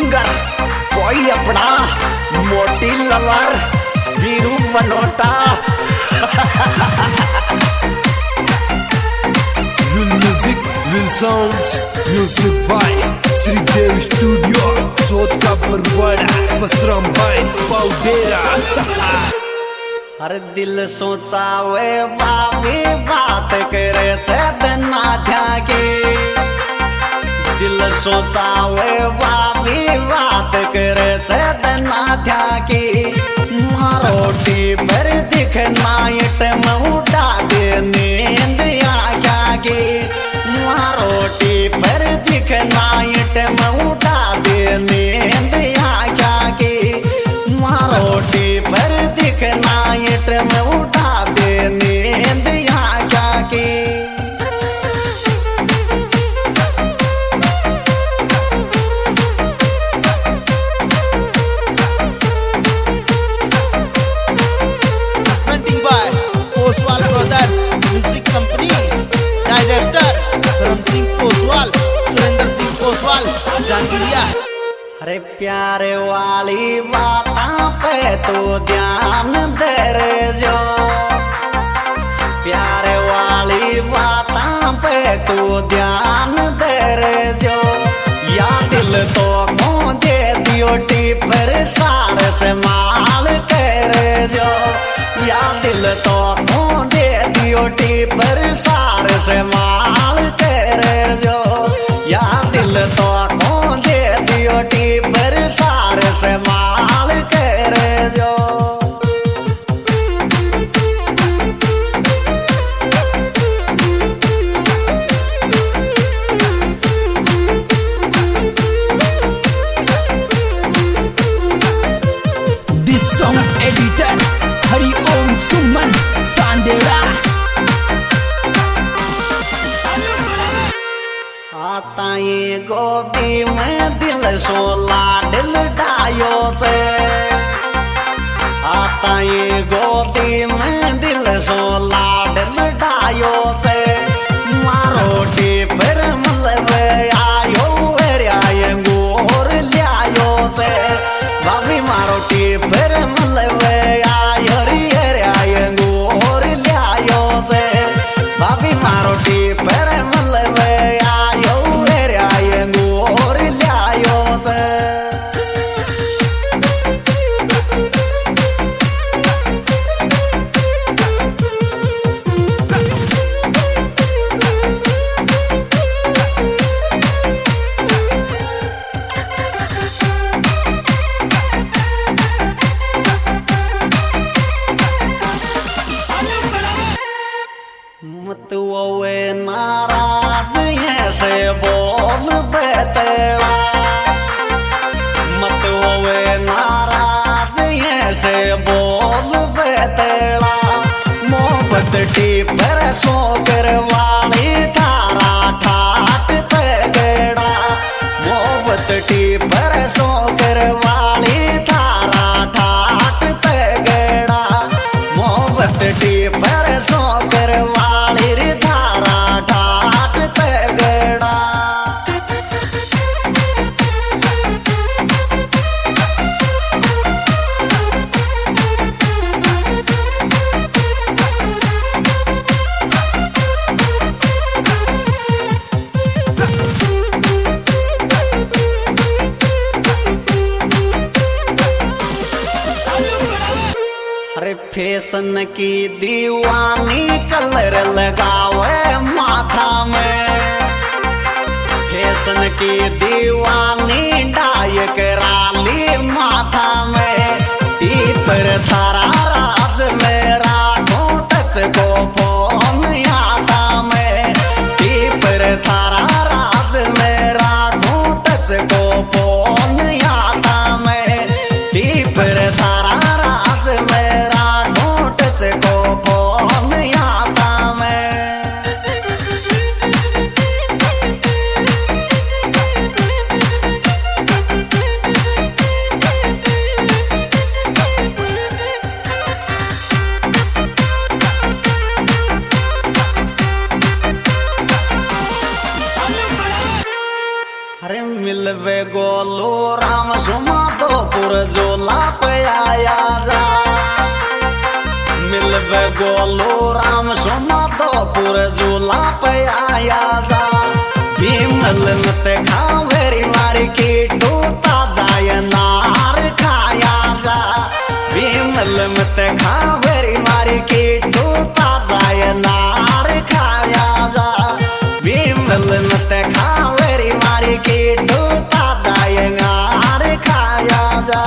Singer कोई अपना मोटी lover Veeru Banota. Real music, real sounds, music by Shridev studio, Chauth ka Barwara, Basram भाई पाउडेरा सहा। हर दिल सोचावे बाबी बात करे से बिना ध्याके, दिल सोचावे बाबी बात करे से बिना ध्याके। मारोटी पर दिखना इट मुड़ा दे नींद आख्या के, मारोटी पर दिखना इट मुड़ा दे नींद आख्या के, मारोटी पर दिखना इट मुड़ा दे नींद आख्या के। अरे प्यारे वाली बातां पे तो ध्यान दे रे जो, प्यारे वाली बातां पे तो ध्यान दे रे जो। या दिल तो को दे दियो टीपर सार से माल करे जो, या दिल तो को दे दियो टीपर सार से माल करे जो, या दिल तो को दे दियो टीपर सार से माल करे जो। This song editor हरि ओम सुमन सांदेड़ा। आता ये गोदी में दिल सो लाडल डायो से, आता ये गोदी में दिल सो लाडल डायो से। मारोटी पर मलबे आयो रे आये गोर लियायो से, बाबी मारोटी पर मलबे आयो रे आये गोर लियायो से, बाबी मारोटी पर मलबे आयो रे आये गोर लियायो से। मत वो नाराज ऐसे बोल बेतेड़ा, मत वो नाराज ऐसे बोल बेतेड़ा। मोहब्बत टीपर सो करवाली तारा ठाट पे गेड़ा, मोहब्बत टीपर सो करवाली तारा ठाट पे गेड़ा, मोहब्बत टीपर सो करवाली रे तारा ठाट पे गेड़ा। अरे फैशन की दीवानी कलर लगावे माथा में, फैशन की दीवानी डाय कराली माथा में। टीपर थारा राज मेरा टच को फोन आता में, टीपर थारा राज मेरा टच को फोन आता में, टीपर थारा राज मेरा टच को फोन आता में। मिलवे गोलू राम सुमाधोपुर झोला पे आया जा। मिलवे गोलू राम सुमाधोपुर झोला पे आया जा। भीमल मत खावेरी मारी की टूटा जाए नार खाया जा। भीमल मत खावेरी मारी की टूटा जाए नार खाया जा। भीमल मत खावेरी मारी की टूटा जाए नार खाया जा।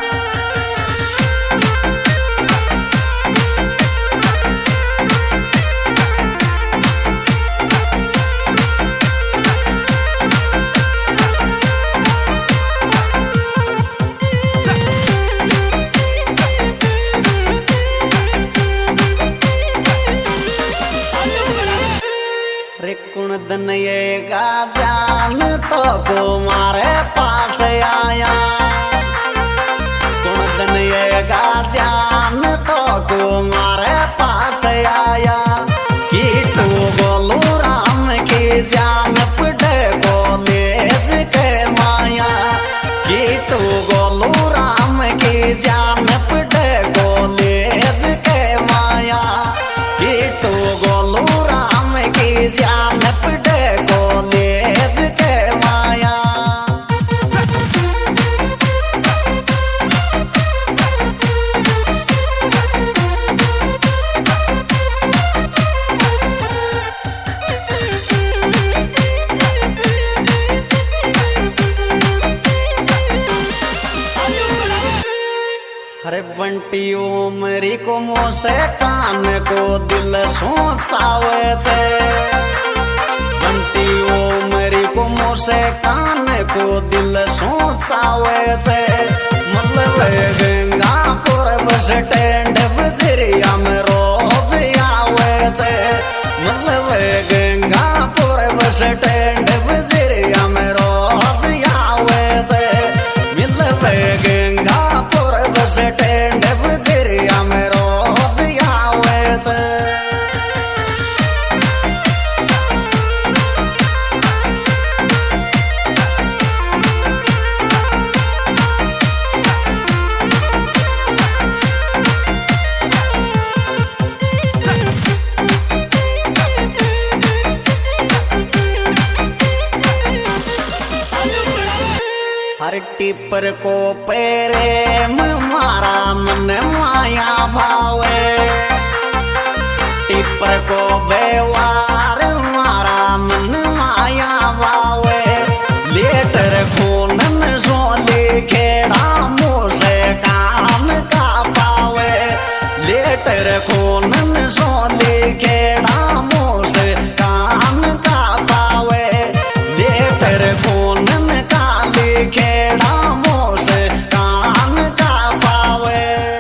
कुण दिन ये गाजान तो को मारे पास आया। कुण दिन ये गाजान तो को मारे पास आया। कि तू गोलू राम की जान पड़े कॉलेज के माया। कि तू गोलू राम की जान पड़े कॉलेज के माया। कि तू गोलू राम की जान पड़े कॉलेज के माया। अरे बंटी उमरी को मोसे कान को दिल सोचावे छे। बंटी उमरी को मोसे कान को दिल सोचावे छे। मतलब गंगापुर बस स्टैंड बजरिया में रोज आवे छे। मतलब गंगापुर बस स्टैंड बजरिया में रोज आवे छे। मतलब गंगापुर बस स्टैंड बजरिया में रोज आवे छे। हर टिपर को पेरे मारा मन माया भावे। टिपर को बेवार मारा मन माया भावे। लेटर खूनन सोले खेड़ा मुँह से कान का पावे। लेटर खूनन सोले खेड़ा मुँह से कान का पावे। लेटर खूनन का खेड़ा मुँह से कान का पावे।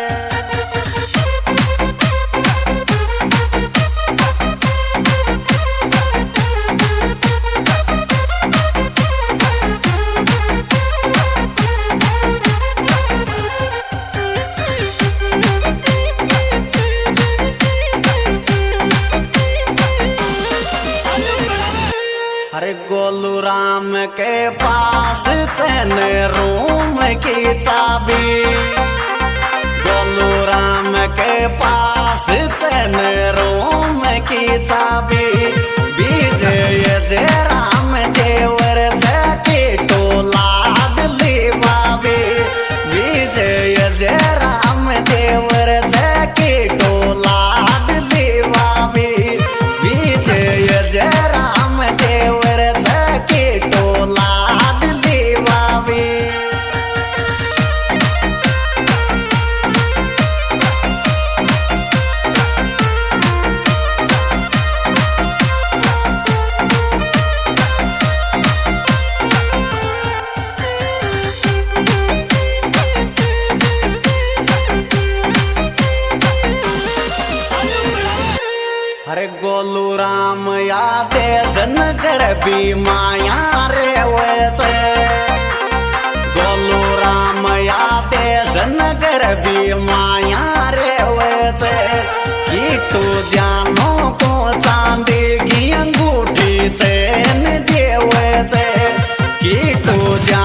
अरे गोलू राम के पास चैन रूम की चाबी। गोलू राम के पास चैन रूम की चाबी। विजय जय राम देवर जकी तो लाडली भाभी। विजय जय राम देवर जकी तो लाडली भाभी। विजय जय राम देवर जकी तो लाडली भाभी। अरे गोलू राम या देश नगर भी माया रे वैसे। गोलू राम या देश नगर भी माया रे वैसे। कि तू जानो को चांदी की अंगूठी चैन देवे छे। कि तू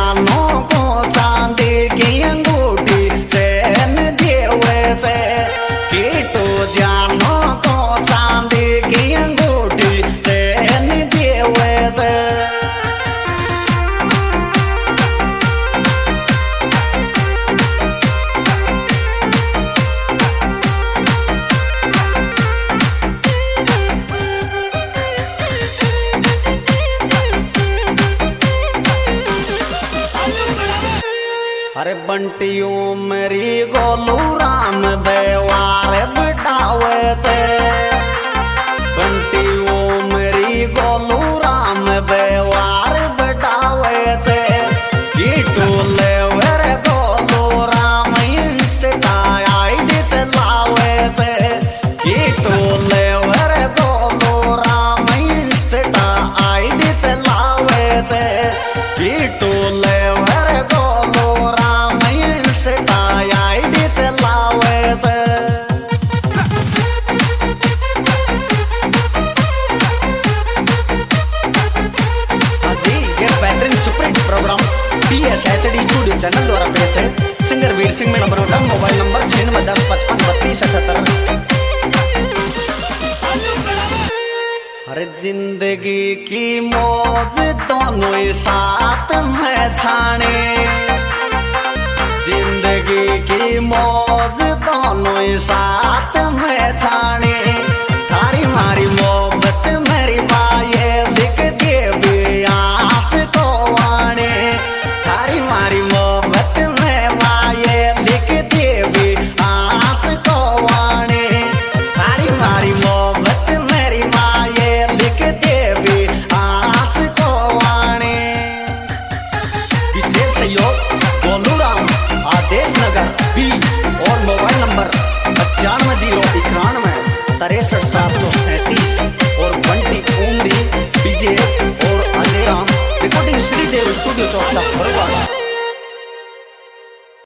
अरे बंटियो मेरी गोलू राम व्यवहार बिठावे छे, बंटियो मेरी गोलू राम व्यवहार बिठावे छे। Kitu lover Golu Ram insta ID चलावे छे, Kitu lover Golu Ram insta ID चलावे छे, Kitu lover Golu Ram insta ID चलावे छे। जी ये बेहतरीन superhit programme PSHD studio channel द्वारा पेश है। सिंगर वीर सिंह में नंबर उठा, मोबाइल नंबर 9610553278। अरे जिंदगी की मौज दोनों ही साथ में छाने, जिंदगी की मौज दोनों ही साथ में छाने। थारी मारी मोहब्बत मेरी बाये लिख दे भी आस को आने, थारी मारी मोहब्बत में बाये लिख दे भी आस को आने, थारी मारी मोहब्बत मेरी बाये लिख दे भी आस को आने। विशेष सहयोग गोलू राम आदेश नगर बी और मोबाइल नंबर 950191 63 और बंटी उमरी विजय और अजय राम। Recording Shridev studio Chautha Badwada.